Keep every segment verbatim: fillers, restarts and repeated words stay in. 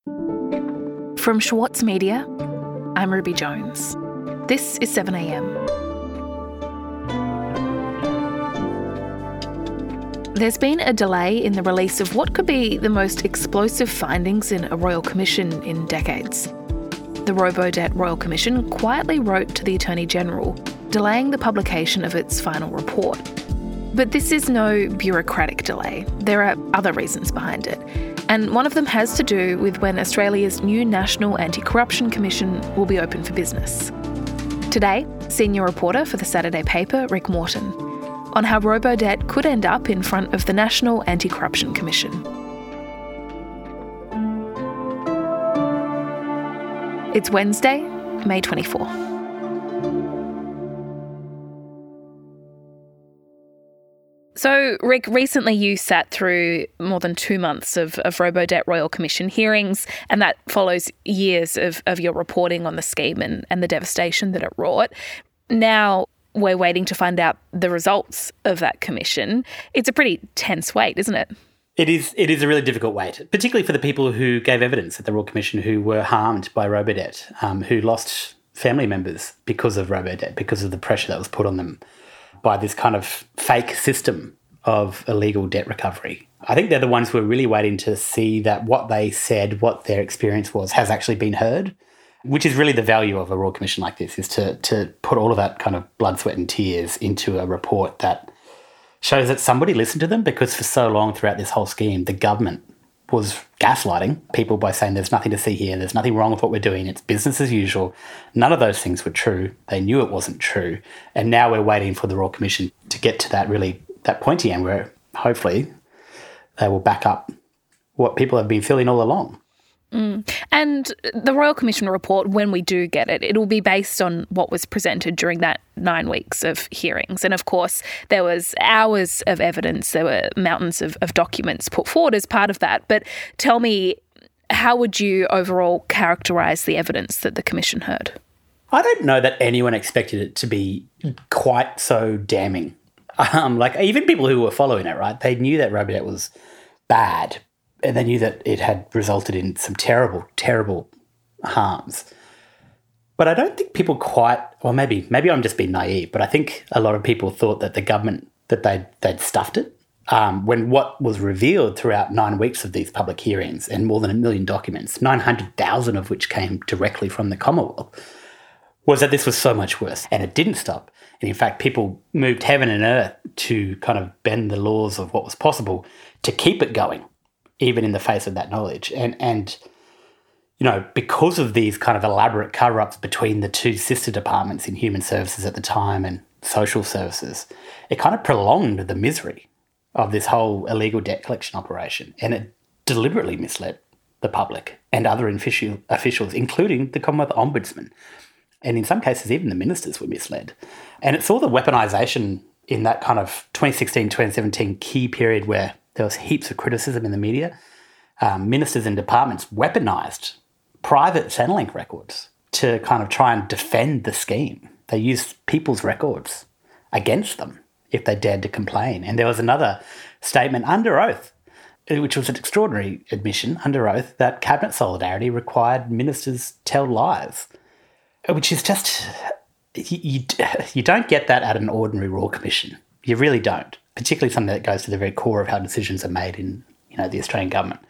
From Schwartz Media, I'm Ruby Jones. This is seven a m. There's been a delay in the release of what could be the most explosive findings in a Royal Commission in decades. The Robodebt Royal Commission quietly wrote to the Attorney-General, delaying the publication of its final report. But this is no bureaucratic delay. There are other reasons behind it. And one of them has to do with when Australia's new National Anti-Corruption Commission will be open for business. Today, senior reporter for the Saturday paper, Rick Morton, on how Robodebt could end up in front of the National Anti-Corruption Commission. It's Wednesday, May twenty-fourth. So, Rick, recently you sat through more than two months of, of Robodebt Royal Commission hearings, and that follows years of, of your reporting on the scheme and, and the devastation that it wrought. Now we're waiting to find out the results of that commission. It's a pretty tense wait, isn't it? It is It is a really difficult wait, particularly for the people who gave evidence at the Royal Commission who were harmed by Robodebt, um, who lost family members because of Robodebt, because of the pressure that was put on them by this kind of fake system of illegal debt recovery. I think they're the ones who are really waiting to see that what they said, what their experience was, has actually been heard, which is really the value of a Royal Commission like this, is to to put all of that kind of blood, sweat and tears into a report that shows that somebody listened to them, because for so long throughout this whole scheme, the government was gaslighting people by saying there's nothing to see here, there's nothing wrong with what we're doing, it's business as usual. None of those things were true. They knew it wasn't true. And now we're waiting for the Royal Commission to get to that really, that pointy end where hopefully they will back up what people have been feeling all along. Mm. And the Royal Commission report, when we do get it, it will be based on what was presented during that nine weeks of hearings. And of course, there was hours of evidence, there were mountains of, of documents put forward as part of that. But tell me, how would you overall characterise the evidence that the Commission heard? I don't know that anyone expected it to be quite so damning. Um, like, even people who were following it, right, they knew that Robodebt was bad, and they knew that it had resulted in some terrible, terrible harms. But I don't think people quite, or maybe maybe I'm just being naive, but I think a lot of people thought that the government, that they'd, they'd stuffed it. Um, when what was revealed throughout nine weeks of these public hearings and more than a million documents, nine hundred thousand of which came directly from the Commonwealth, was that this was so much worse. And it didn't stop. And in fact, people moved heaven and earth to kind of bend the laws of what was possible to keep it going, even in the face of that knowledge. And, and you know, because of these kind of elaborate cover-ups between the two sister departments in human services at the time and social services, it kind of prolonged the misery of this whole illegal debt collection operation. And it deliberately misled the public and other official, officials, including the Commonwealth Ombudsman. And in some cases, even the ministers were misled. And it saw the weaponisation in that kind of twenty sixteen, twenty seventeen key period where there was heaps of criticism in the media. Um, ministers and departments weaponised private Centrelink records to kind of try and defend the scheme. They used people's records against them if they dared to complain. And there was another statement under oath, which was an extraordinary admission under oath, that cabinet solidarity required ministers tell lies, which is just, you, you, you don't get that at an ordinary Royal Commission. You really don't, particularly something that goes to the very core of how decisions are made in, you know, the Australian government.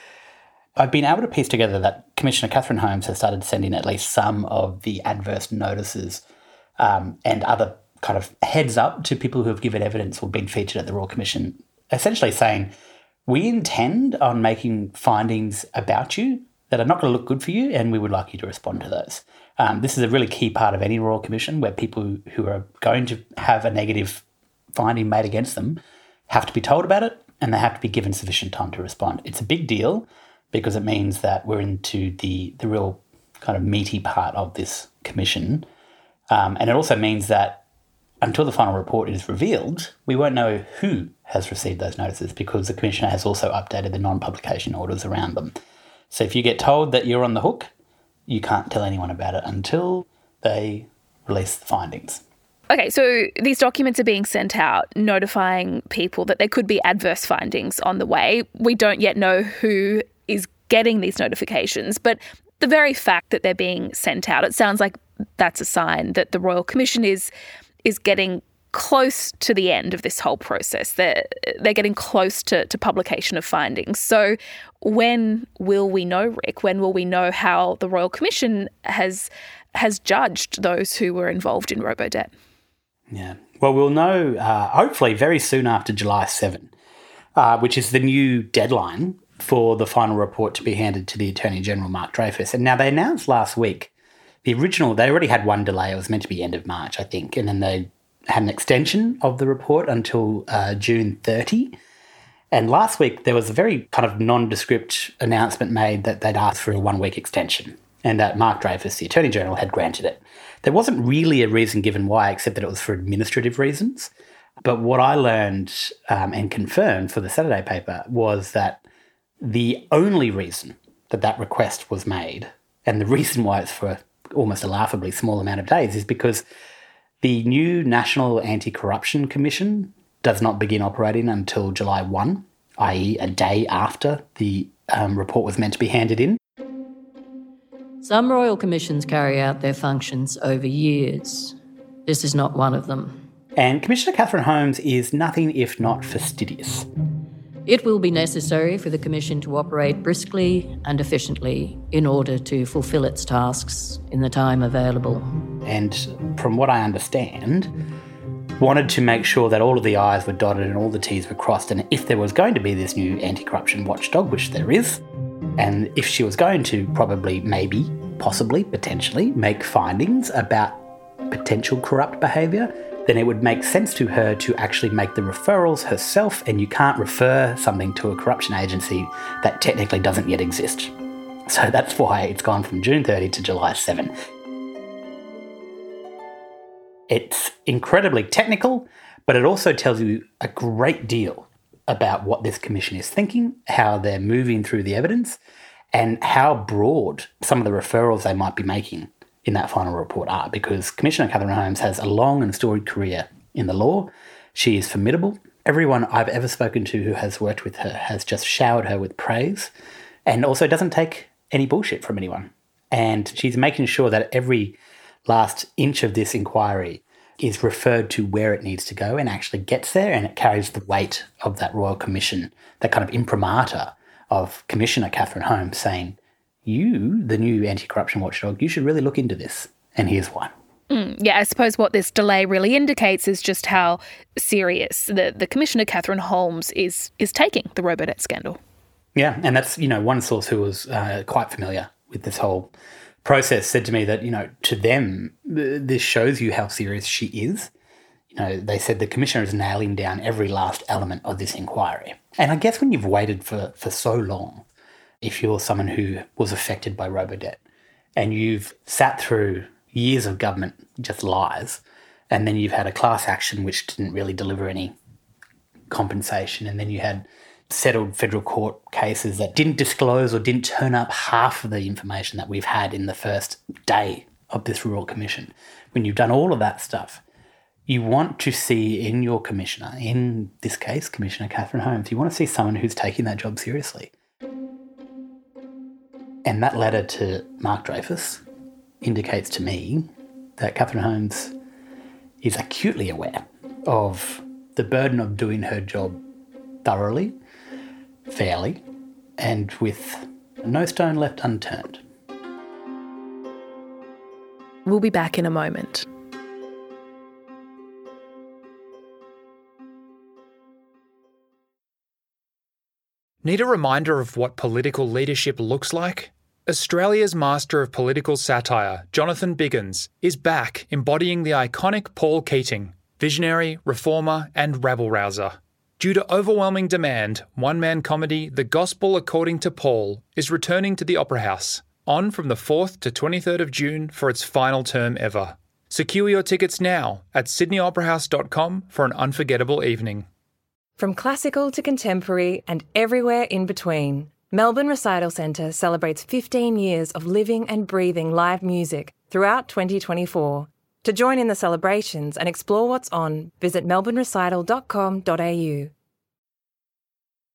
I've been able to piece together that Commissioner Catherine Holmes has started sending at least some of the adverse notices um, and other kind of heads up to people who have given evidence or been featured at the Royal Commission, essentially saying, we intend on making findings about you that are not going to look good for you, and we would like you to respond to those. Um, this is a really key part of any Royal Commission, where people who are going to have a negative finding made against them have to be told about it, and they have to be given sufficient time to respond. It's a big deal because it means that we're into the, the real kind of meaty part of this commission. Um, and it also means that until the final report is revealed, we won't know who has received those notices, because the Commissioner has also updated the non-publication orders around them. So if you get told that you're on the hook, you can't tell anyone about it until they release the findings. Okay, so these documents are being sent out notifying people that there could be adverse findings on the way. We don't yet know who is getting these notifications, but the very fact that they're being sent out, it sounds like that's a sign that the Royal Commission is is getting close to the end of this whole process. They're, they're getting close to, to publication of findings. So when will we know, Rick? When will we know how the Royal Commission has has judged those who were involved in Robodebt? Yeah. Well, we'll know uh, hopefully very soon after July seventh, uh, which is the new deadline for the final report to be handed to the Attorney General, Mark Dreyfus. And now they announced last week, the original, they already had one delay. It was meant to be end of March, I think. And then they had an extension of the report until uh, June thirtieth. And last week there was a very kind of nondescript announcement made that they'd asked for a one-week extension and that Mark Dreyfus, the Attorney General, had granted it. There wasn't really a reason given why, except that it was for administrative reasons. But what I learned um, and confirmed for the Saturday paper was that the only reason that that request was made, and the reason why it's for almost a laughably small amount of days, is because the new National Anti-Corruption Commission does not begin operating until July first, that is a day after the um, report was meant to be handed in. Some royal commissions carry out their functions over years. This is not one of them. And Commissioner Catherine Holmes is nothing if not fastidious. It will be necessary for the Commission to operate briskly and efficiently in order to fulfil its tasks in the time available. And from what I understand, wanted to make sure that all of the I's were dotted and all the T's were crossed, and if there was going to be this new anti-corruption watchdog, which there is, and if she was going to probably, maybe, possibly, potentially make findings about potential corrupt behaviour, then it would make sense to her to actually make the referrals herself, and you can't refer something to a corruption agency that technically doesn't yet exist. So that's why it's gone from June thirtieth to July seventh. It's incredibly technical, but it also tells you a great deal about what this commission is thinking, how they're moving through the evidence, and how broad some of the referrals they might be making in that final report are, because Commissioner Catherine Holmes has a long and storied career in the law. She is formidable. Everyone I've ever spoken to who has worked with her has just showered her with praise, and also doesn't take any bullshit from anyone. And she's making sure that every last inch of this inquiry is referred to where it needs to go and actually gets there, and it carries the weight of that Royal Commission, that kind of imprimatur of Commissioner Catherine Holmes saying, you, the new anti-corruption watchdog, you should really look into this, and here's why. Mm, yeah, I suppose what this delay really indicates is just how serious the, the Commissioner Catherine Holmes is is taking the Robodebt scandal. Yeah, and that's, you know, one source who was uh, quite familiar with this whole process said to me that, you know, to them, this shows you how serious she is. You know, they said the Commissioner is nailing down every last element of this inquiry. And I guess when you've waited for, for so long, if you're someone who was affected by Robodebt and you've sat through years of government just lies, and then you've had a class action which didn't really deliver any compensation, and then you had settled federal court cases that didn't disclose or didn't turn up half of the information that we've had in the first day of this Royal Commission. When you've done all of that stuff, you want to see in your commissioner, in this case, Commissioner Catherine Holmes, you want to see someone who's taking that job seriously. And that letter to Mark Dreyfus indicates to me that Catherine Holmes is acutely aware of the burden of doing her job thoroughly, fairly, and with no stone left unturned. We'll be back in a moment. Need a reminder of what political leadership looks like? Australia's master of political satire, Jonathan Biggins, is back embodying the iconic Paul Keating, visionary, reformer and rabble-rouser. Due to overwhelming demand, one-man comedy The Gospel According to Paul is returning to the Opera House, on from the fourth to twenty-third of June for its final term ever. Secure your tickets now at sydney opera house dot com for an unforgettable evening. From classical to contemporary and everywhere in between, Melbourne Recital Centre celebrates fifteen years of living and breathing live music throughout twenty twenty-four. To join in the celebrations and explore what's on, visit melbourne recital dot com dot a u.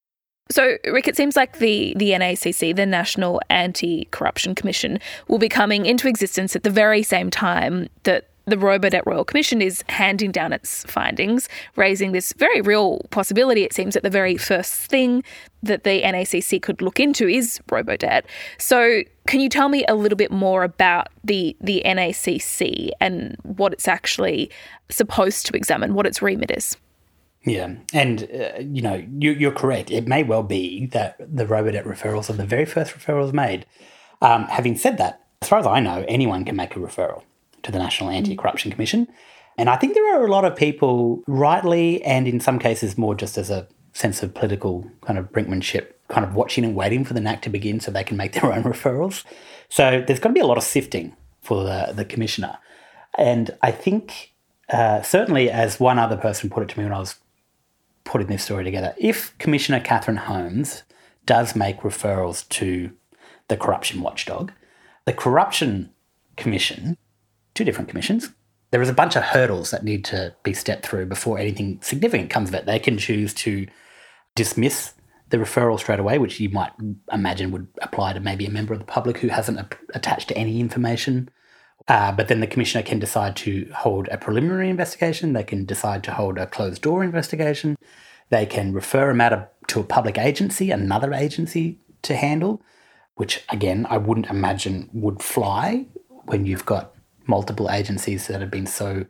So, Rick, it seems like the, the N A C C, the National Anti-Corruption Commission, will be coming into existence at the very same time that the Robodebt Royal Commission is handing down its findings, raising this very real possibility, it seems, that the very first thing that the N A C C could look into is Robodebt. So can you tell me a little bit more about the, the N A C C and what it's actually supposed to examine, what its remit is? Yeah, and, uh, you know, you, you're correct. It may well be that the Robodebt referrals are the very first referrals made. Um, having said that, as far as I know, anyone can make a referral to the National Anti-Corruption Commission. And I think there are a lot of people, rightly and in some cases more just as a sense of political kind of brinkmanship, kind of watching and waiting for the N A C to begin so they can make their own referrals. So there's going to be a lot of sifting for the, the Commissioner. And I think uh, certainly, as one other person put it to me when I was putting this story together, if Commissioner Catherine Holmes does make referrals to the corruption watchdog, the Corruption Commission, two different commissions, there is a bunch of hurdles that need to be stepped through before anything significant comes of it. They can choose to dismiss the referral straight away, which you might imagine would apply to maybe a member of the public who hasn't a- attached to any information. Uh, but then the Commissioner can decide to hold a preliminary investigation. They can decide to hold a closed-door investigation. They can refer a matter to a public agency, another agency to handle, which, again, I wouldn't imagine would fly when you've got multiple agencies that have been so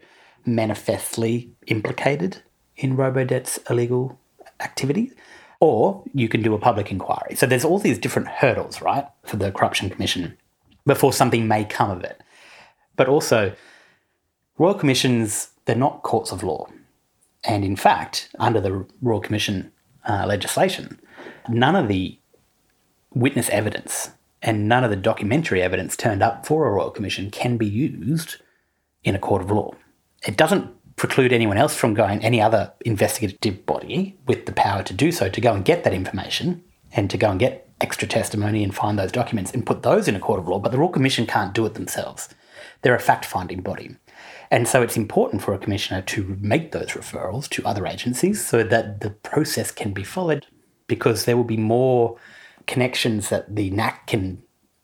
manifestly implicated in Robodebt's illegal activity. Or you can do a public inquiry. So there's all these different hurdles, right, for the Corruption Commission before something may come of it. But also, Royal Commissions, they're not courts of law. And in fact, under the Royal Commission uh, legislation, none of the witness evidence and none of the documentary evidence turned up for a Royal Commission can be used in a court of law. It doesn't preclude anyone else from going, any other investigative body with the power to do so, to go and get that information and to go and get extra testimony and find those documents and put those in a court of law, but the Royal Commission can't do it themselves. They're a fact-finding body. And so it's important for a commissioner to make those referrals to other agencies so that the process can be followed, because there will be more connections that the N A C can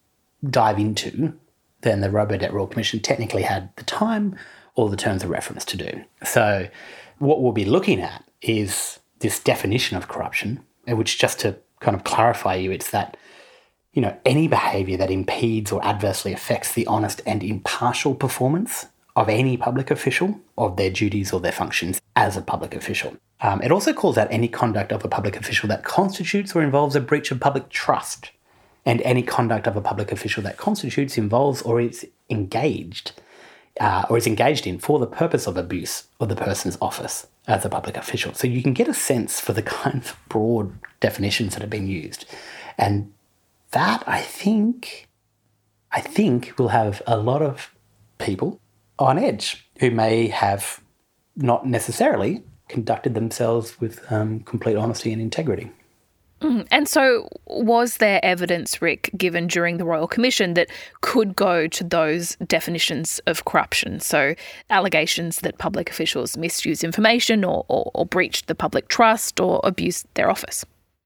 dive into than the Robodebt Royal Commission technically had the time or the terms of reference to do. So what we'll be looking at is this definition of corruption, which, just to kind of clarify you, it's that, you know, any behaviour that impedes or adversely affects the honest and impartial performance of any public official of their duties or their functions as a public official. Um, it also calls out any conduct of a public official that constitutes or involves a breach of public trust, and any conduct of a public official that constitutes, involves, or is engaged uh, or is engaged in for the purpose of abuse of the person's office as a public official. So you can get a sense for the kind of broad definitions that have been used. And that, I think, I think will have a lot of people on edge who may have not necessarily conducted themselves with um, complete honesty and integrity. Mm. And so was there evidence, Rick, given during the Royal Commission that could go to those definitions of corruption? So allegations that public officials misused information or, or, or breached the public trust or abused their office?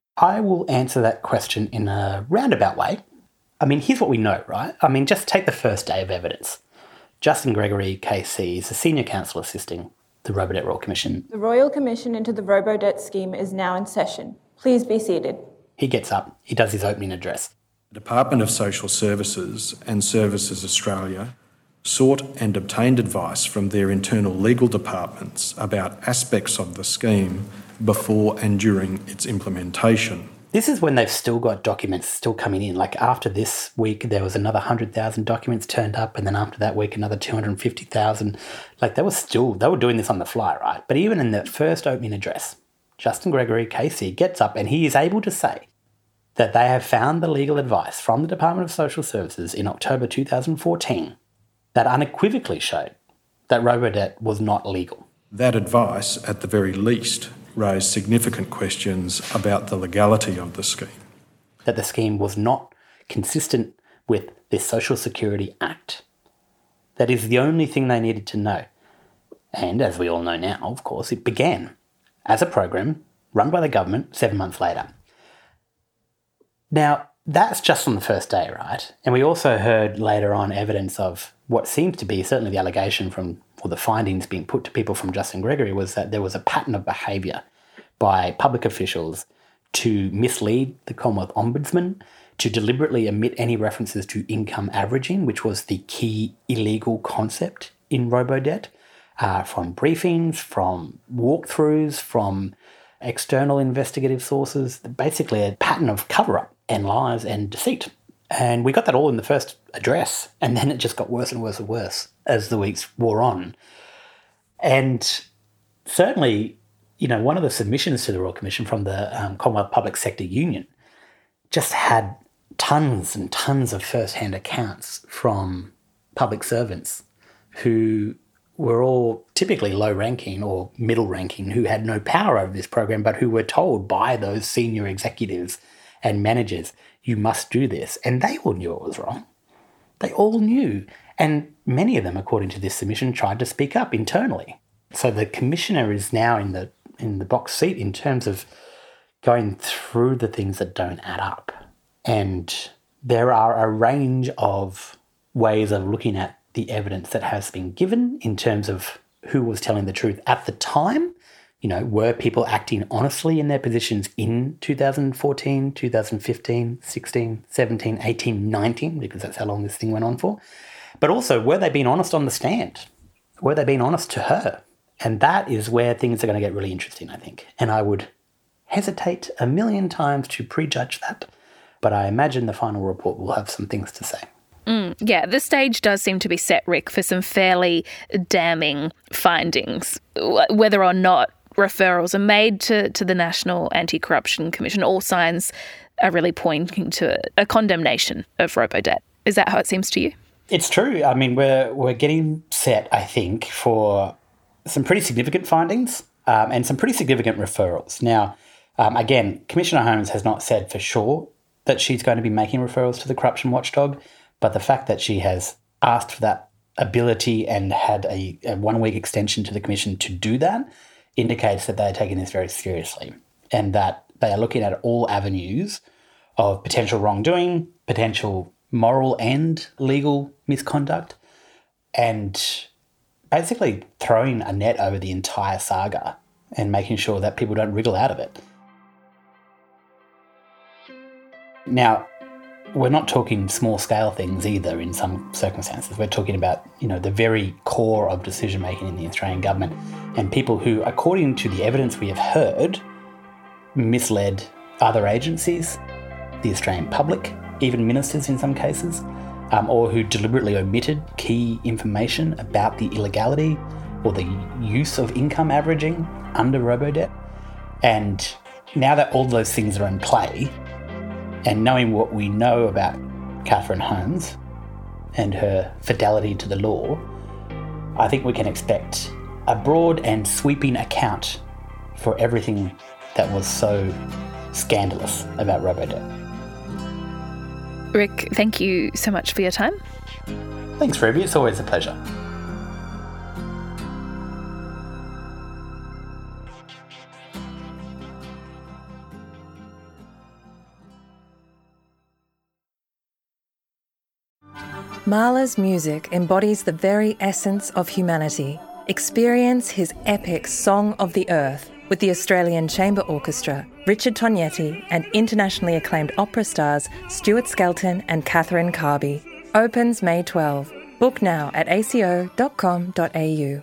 I will answer that question in a roundabout way. I mean, here's what we know, right? I mean, just take the first day of evidence. Justin Gregory, K C, is a senior counsel assisting the Robodebt Royal Commission. The Royal Commission into the Robodebt scheme is now in session. Please be seated. He gets up. He does his opening address. The Department of Social Services and Services Australia sought and obtained advice from their internal legal departments about aspects of the scheme before and during its implementation. This is when they've still got documents still coming in. Like after this week, there was another one hundred thousand documents turned up, and then after that week, another two hundred fifty thousand. Like they were still, they were doing this on the fly, right? But even in the first opening address, Justin Gregory, K C, gets up and he is able to say that they have found the legal advice from the Department of Social Services in October two thousand fourteen that unequivocally showed that Robodebt was not legal. That advice, at the very least, raised significant questions about the legality of the scheme. That the scheme was not consistent with the Social Security Act. That is the only thing they needed to know. And as we all know now, of course, it began as a program run by the government seven months later. Now, that's just on the first day, right? And we also heard later on evidence of what seems to be certainly the allegation from, or the findings being put to people from Justin Gregory, was that there was a pattern of behaviour by public officials to mislead the Commonwealth Ombudsman, to deliberately omit any references to income averaging, which was the key illegal concept in Robodebt, uh, from briefings, from walkthroughs, from external investigative sources, basically a pattern of cover-up and lies and deceit. And we got that all in the first address, and then it just got worse and worse and worse as the weeks wore on. And certainly, you know, one of the submissions to the Royal Commission from the um, Commonwealth Public Sector Union just had tons and tons of first-hand accounts from public servants who were all typically low-ranking or middle-ranking, who had no power over this program, but who were told by those senior executives and managers, you must do this. And they all knew it was wrong. They all knew. And many of them, according to this submission, tried to speak up internally. So the Commissioner is now in the in the box seat in terms of going through the things that don't add up. And there are a range of ways of looking at the evidence that has been given in terms of who was telling the truth at the time. You know, were people acting honestly in their positions in two thousand fourteen, two thousand fifteen, sixteen, seventeen, eighteen, nineteen, because that's how long this thing went on for. But also, were they being honest on the stand? Were they being honest to her? And that is where things are going to get really interesting, I think. And I would hesitate a million times to prejudge that. But I imagine the final report will have some things to say. Mm, yeah, the stage does seem to be set, Rick, for some fairly damning findings. Whether or not referrals are made to, to the National Anti-Corruption Commission, all signs are really pointing to a condemnation of Robodebt. Is that how it seems to you? It's true. I mean, we're we're getting set, I think, for some pretty significant findings um, and some pretty significant referrals. Now, um, again, Commissioner Holmes has not said for sure that she's going to be making referrals to the corruption watchdog, but the fact that she has asked for that ability and had a, a one-week extension to the Commission to do that indicates that they're taking this very seriously and that they are looking at all avenues of potential wrongdoing, potential moral and legal misconduct, and basically throwing a net over the entire saga and making sure that people don't wriggle out of it. Now, we're not talking small-scale things either in some circumstances. We're talking about, you know, the very core of decision-making in the Australian government and people who, according to the evidence we have heard, misled other agencies, the Australian public, even ministers in some cases, um, or who deliberately omitted key information about the illegality or the use of income averaging under Robodebt. And now that all those things are in play, and knowing what we know about Catherine Holmes and her fidelity to the law, I think we can expect a broad and sweeping account for everything that was so scandalous about Robodebt. Rick, thank you so much for your time. Thanks, Ruby. It's always a pleasure. Mahler's music embodies the very essence of humanity. Experience his epic Song of the Earth with the Australian Chamber Orchestra, Richard Tognetti, and internationally acclaimed opera stars Stuart Skelton and Catherine Carby. Opens May twelfth. Book now at a c o dot com dot a u.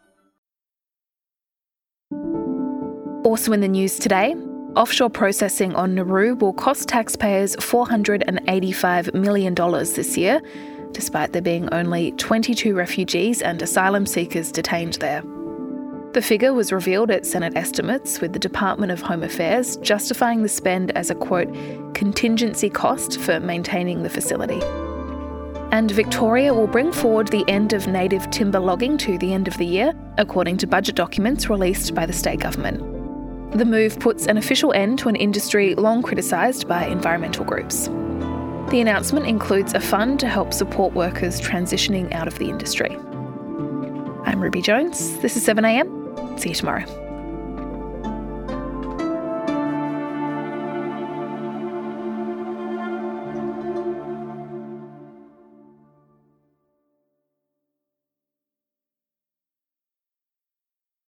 Also in the news today, offshore processing on Nauru will cost taxpayers four hundred eighty-five million dollars this year, despite there being only twenty-two refugees and asylum seekers detained there. The figure was revealed at Senate estimates, with the Department of Home Affairs justifying the spend as a, quote, contingency cost for maintaining the facility. And Victoria will bring forward the end of native timber logging to the end of the year, according to budget documents released by the state government. The move puts an official end to an industry long criticised by environmental groups. The announcement includes a fund to help support workers transitioning out of the industry. I'm Ruby Jones. This is seven a m. See you tomorrow.